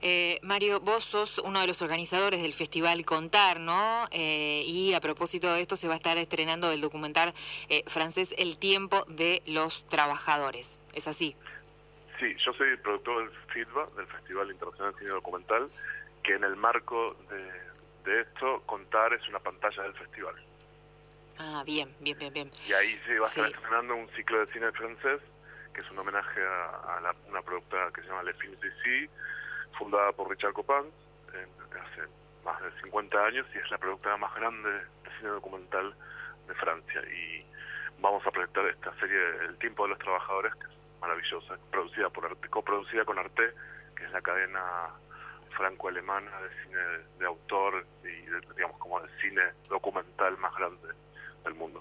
Mario, vos sos uno de los organizadores del Festival Contar, ¿no? Y a propósito de esto se va a estar estrenando el documental francés El tiempo de los trabajadores. ¿Es así? Sí, yo soy el productor del FIDBA, del Festival Internacional de Cine Documental, que en el marco de esto, Contar es una pantalla del festival. Ah, bien. Y ahí se va a estar estrenando un ciclo de cine francés, que es un homenaje a una productora que se llama Les Films d'Ici, fundada por Richard Copin hace más de 50 años, y es la productora más grande de cine documental de Francia. Y vamos a proyectar esta serie El tiempo de los trabajadores, que es maravillosa, coproducida con Arte, que es la cadena franco-alemana de cine de autor y digamos como de cine documental más grande del mundo.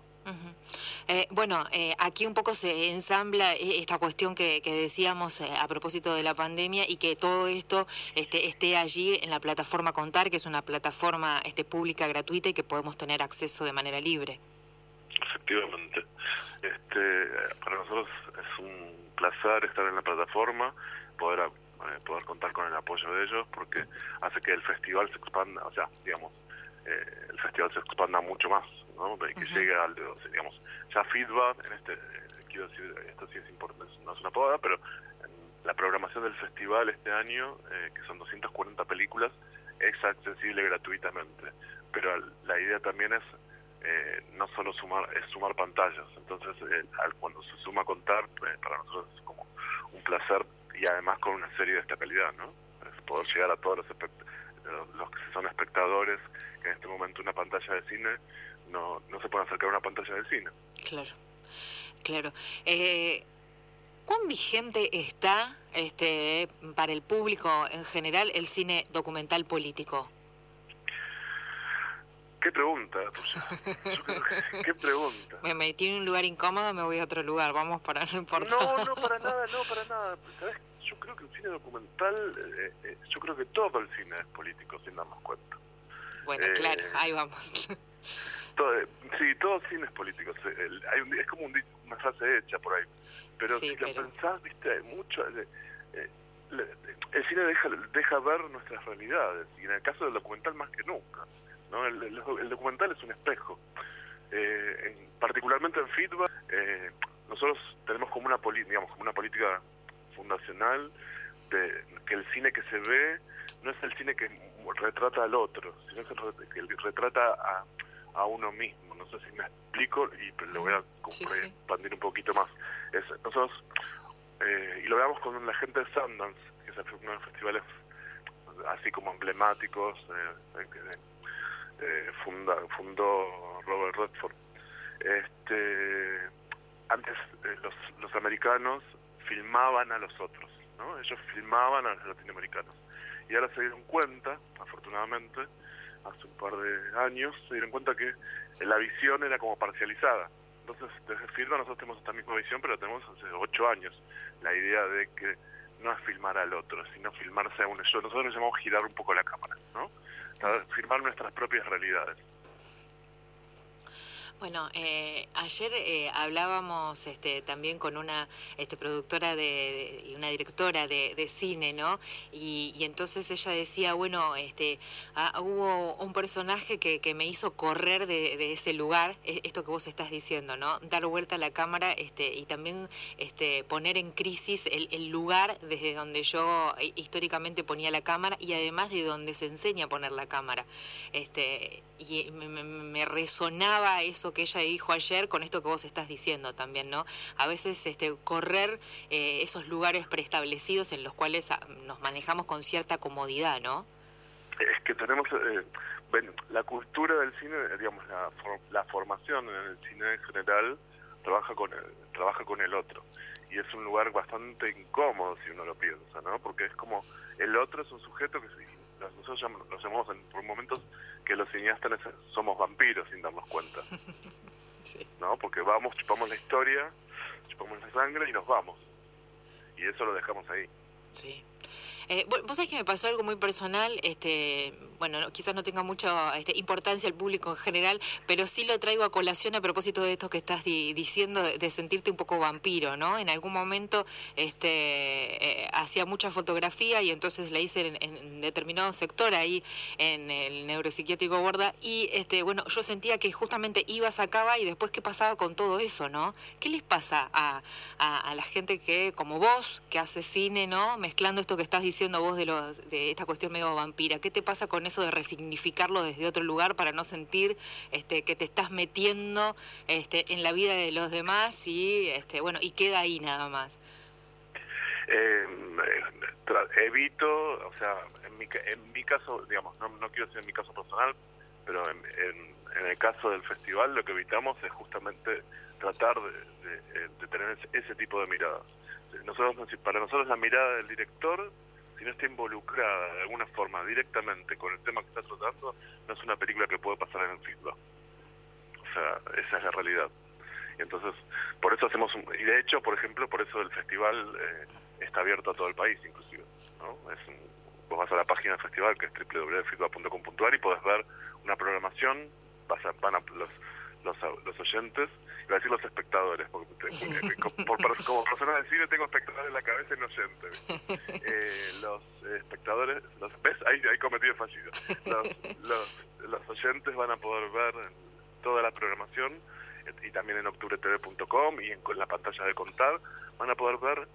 Aquí un poco se ensambla esta cuestión que decíamos a propósito de la pandemia, y que todo esto esté allí en la plataforma Contar, que es una plataforma pública, gratuita, y que podemos tener acceso de manera libre. Efectivamente. Para nosotros es un placer estar en la plataforma, poder contar con el apoyo de ellos, porque hace que el festival se expanda, o sea, digamos, el festival se expanda mucho más, ¿no? Y que llegue al, digamos, ya feedback, quiero decir, esto sí es importante, no es una pavada, pero en la programación del festival este año, que son 240 películas, es accesible gratuitamente, pero la idea también es no solo sumar pantallas. Entonces cuando se suma Contar, para nosotros es como un placer, y además con una serie de esta calidad, ¿no? Es poder llegar a todos los que son espectadores, que en este momento una pantalla de cine no se puede acercar a una pantalla de cine. Claro. ¿Cuán vigente está para el público en general el cine documental político? ¿Qué pregunta? ¿Qué pregunta? Me metí en un lugar incómodo, me voy a otro lugar, vamos para no importa. No, para nada. ¿Sabes? Yo creo que el cine documental, yo creo que todo el cine es político, sin darnos cuenta. Bueno, claro, ahí vamos. Todo cine es político. Es como una frase hecha por ahí. Pero si lo pensás, viste, mucho... el cine deja ver nuestras realidades, y en el caso del documental más que nunca, ¿no? El documental es un espejo. Particularmente en feedback, nosotros tenemos como una política fundacional de que el cine que se ve no es el cine que retrata al otro, sino que retrata a uno mismo. No sé si me explico, pero lo voy a expandir un poquito más. Nosotros, y lo veamos con la gente de Sundance, que es uno de los festivales así como emblemáticos, fundó Robert Redford. Antes los americanos filmaban a los otros, ¿no? Ellos filmaban a los latinoamericanos, y ahora se dieron cuenta, afortunadamente, hace un par de años, se dieron cuenta que la visión era como parcializada. Entonces, desde Filma nosotros tenemos esta misma visión, pero la tenemos hace 8 años. La idea de que no es filmar al otro, sino filmarse a uno. Nosotros lo llamamos girar un poco la cámara, ¿no? Filmar nuestras propias realidades. Bueno, ayer hablábamos también con una productora y una directora de cine, ¿no? Y entonces ella decía, bueno, hubo un personaje que me hizo correr de ese lugar, esto que vos estás diciendo, ¿no? Dar vuelta a la cámara y también poner en crisis el lugar desde donde yo históricamente ponía la cámara, y además de donde se enseña a poner la cámara. Y me resonaba eso que ella dijo ayer con esto que vos estás diciendo también, ¿no? A veces correr esos lugares preestablecidos en los cuales nos manejamos con cierta comodidad, ¿no? Es que tenemos la cultura del cine, digamos, la formación en el cine en general trabaja con el otro, y es un lugar bastante incómodo si uno lo piensa, ¿no? Porque es como el otro es un sujeto que nosotros lo llamamos por momentos que los cineastas somos vampiros sin darnos cuenta. Sí. ¿No? Porque chupamos la historia, chupamos la sangre y nos vamos. Y eso lo dejamos ahí. Sí. Vos sabés que me pasó algo muy personal, bueno, quizás no tenga mucha importancia el público en general, pero sí lo traigo a colación a propósito de esto que estás diciendo, de sentirte un poco vampiro, ¿no? En algún momento hacía mucha fotografía y entonces la hice en determinado sector ahí en el neuropsiquiátrico Borda y bueno, yo sentía que justamente iba, sacaba y después qué pasaba con todo eso, ¿no? ¿Qué les pasa a la gente que, como vos, que hace cine, ¿no? Mezclando esto que estás diciendo vos de esta cuestión medio vampira. ¿Qué te pasa con eso de resignificarlo desde otro lugar para no sentir que te estás metiendo en la vida de los demás y bueno, y queda ahí nada más? Evito, o sea, en mi caso, digamos, no quiero decir en mi caso personal, pero en el caso del festival lo que evitamos es justamente tratar de tener ese tipo de miradas. Para nosotros la mirada del director, si no está involucrada de alguna forma directamente con el tema que está tratando, no es una película que puede pasar en el feedback. O sea, esa es la realidad. Y entonces, por eso hacemos y de hecho, por ejemplo, por eso el festival está abierto a todo el país, inclusive, ¿no? Vos vas a la página del festival, que es www.feedback.com.ar, y podés ver una programación, van a los oyentes, iba a decir los espectadores, porque como persona de cine tengo espectadores en la cabeza y no oyentes. Los espectadores, ¿ves? Ahí cometí el fallido. Los oyentes van a poder ver toda la programación, y también en octubretv.com y en la pantalla de Contar, van a poder ver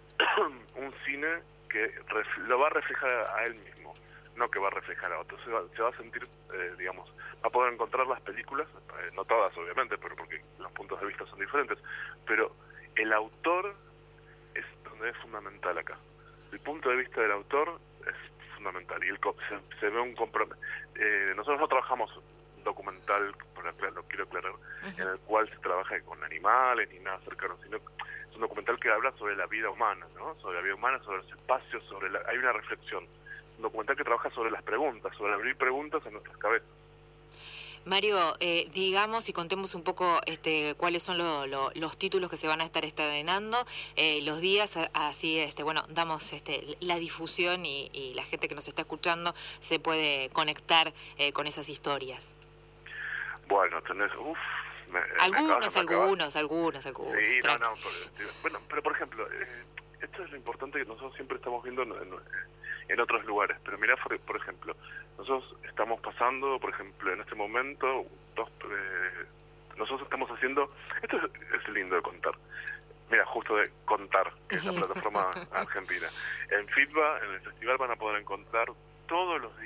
un cine que lo va a reflejar a él mismo, no que va a reflejar a otros. Se va a sentir, digamos, va a poder encontrar las películas, no todas obviamente, pero porque los puntos de vista son diferentes, pero el autor es donde es fundamental acá. El punto de vista del autor es fundamental y se ve un compromiso. Nosotros no trabajamos un documental, lo quiero aclarar, en el cual se trabaja con animales ni nada cercano, sino es un documental que habla sobre la vida humana, ¿no? Sobre la vida humana, sobre los espacios, hay una reflexión. Un documental que trabaja sobre las preguntas, sobre abrir preguntas en nuestras cabezas. Mario, digamos y contemos un poco cuáles son los títulos que se van a estar estrenando, los días, así bueno, damos la difusión y la gente que nos está escuchando se puede conectar con esas historias. Bueno, tenés, algunos. Sí, tranqui. No, bueno, pero por ejemplo, esto es lo importante que nosotros siempre estamos viendo en otros lugares, pero mirá, por ejemplo, nosotros estamos pasando, por ejemplo, en este momento, nosotros estamos haciendo, esto es lindo de contar, mira, justo de Contar, que es la plataforma argentina. En Feedback, en el festival, van a poder encontrar todos los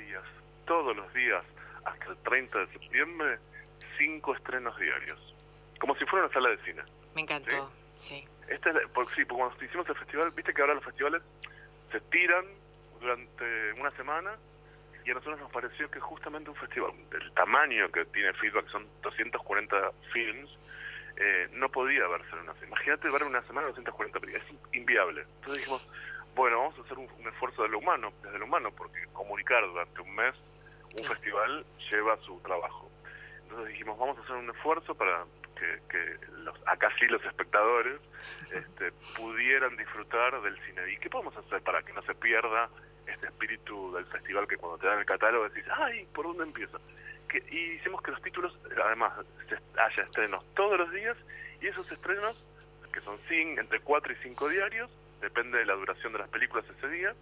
días, hasta el 30 de septiembre, 5 estrenos diarios, como si fuera una sala de cine. Me encantó, sí. Porque cuando hicimos el festival, viste que ahora los festivales se tiran durante una semana, y a nosotros nos pareció que justamente un festival del tamaño que tiene Feedback, que son 240 films, no podía verse en una semana. Imagínate ver en una semana 240 películas, es inviable. Entonces dijimos, bueno, vamos a hacer un esfuerzo desde lo humano, porque comunicar durante un mes un festival lleva su trabajo. Entonces dijimos, vamos a hacer un esfuerzo para que acá sí los espectadores pudieran disfrutar del cine. ¿Y qué podemos hacer para que no se pierda este espíritu del festival, que cuando te dan el catálogo decís, ¡ay! ¿Por dónde empieza? Y hicimos que los títulos, además, haya estrenos todos los días, y esos estrenos, que son entre 4 y 5 diarios, depende de la duración de las películas ese día,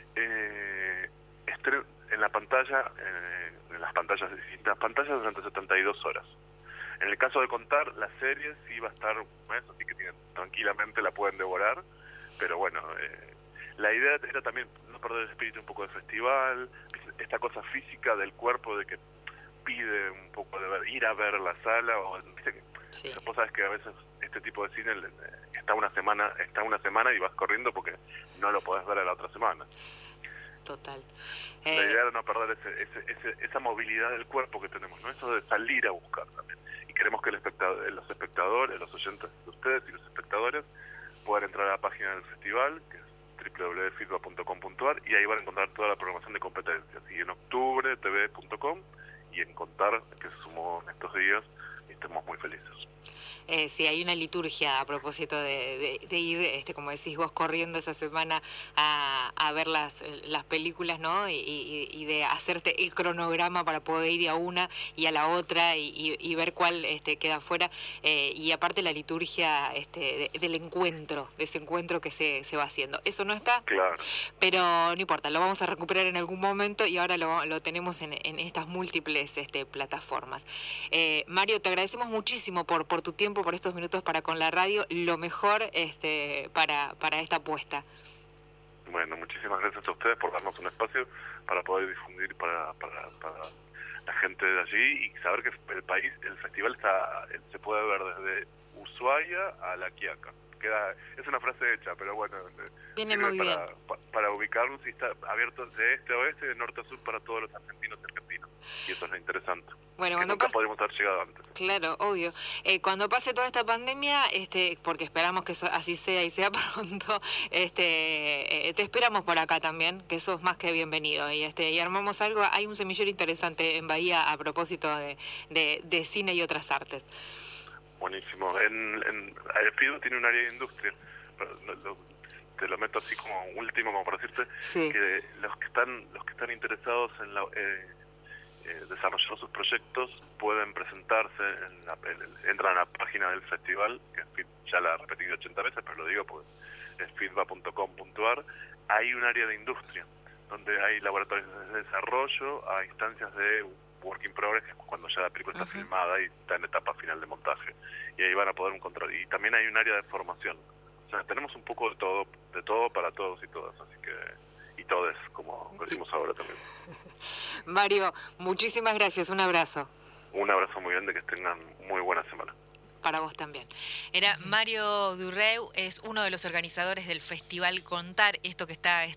en la pantalla, en las pantallas, distintas pantallas durante 72 horas. En el caso de Contar, la serie sí va a estar un mes, así que tranquilamente la pueden devorar, pero bueno, la idea era también no perder el espíritu un poco del festival, esta cosa física del cuerpo de que pide un poco de ir a ver la sala, o viste que sí. Vos sabés que a veces este tipo de cine está una semana y vas corriendo porque no lo podés ver a la otra semana. Total. La idea era no perder esa movilidad del cuerpo que tenemos, ¿no? Eso de salir a buscar también. Y queremos que los espectadores, los oyentes de ustedes y los espectadores puedan entrar a la página del festival, que es www.feedback.com.ar, y ahí van a encontrar toda la programación de competencias. Y en octubretv.com y en Contar, que se sumó en estos días, y estamos muy felices. Sí, hay una liturgia a propósito de ir, como decís vos, corriendo esa semana a ver las películas, ¿no? Y de hacerte el cronograma para poder ir a una y a la otra y ver cuál queda fuera. Y aparte la liturgia del encuentro, de ese encuentro que se va haciendo. Eso no está, Claro. pero no importa, lo vamos a recuperar en algún momento y ahora lo tenemos en estas múltiples plataformas. Mario, te agradecemos muchísimo por tu tiempo, por estos minutos para con la radio. Lo mejor para esta apuesta. Bueno, muchísimas gracias a ustedes por darnos un espacio para poder difundir para la gente de allí y saber que el festival se puede ver desde Ushuaia a La Quiaca. Es una frase hecha, pero bueno, viene muy bien para ubicarnos, y está abierto de este a oeste, de norte a sur para todos los argentinos y argentinas. Y eso es lo interesante. Bueno, cuando nunca podríamos haber llegado antes. Claro, obvio. Cuando pase toda esta pandemia, porque esperamos que eso así sea y sea pronto, te esperamos por acá también, que sos más que bienvenido. Y armamos algo. Hay un semillero interesante en Bahía a propósito de cine y otras artes. Buenísimo. El FIDU tiene un área de industria. Te lo meto así como último, como para decirte, sí, que los que están interesados en desarrollar sus proyectos pueden presentarse, entran a la página del festival, que ya la he repetido 80 veces, pero lo digo porque es fidba.com.ar. Hay un área de industria, donde hay laboratorios de desarrollo, a instancias de work in progress, que es cuando ya la película está filmada y está en etapa final de montaje, y ahí van a poder encontrar. Y también hay un área de formación. O sea, tenemos un poco de todo para todos y todas, así que, y todes, como decimos ahora también. Mario, muchísimas gracias, un abrazo. Un abrazo muy grande, que tengan muy buena semana. Para vos también. Era Mario Durreu, es uno de los organizadores del Festival Contar, esto que está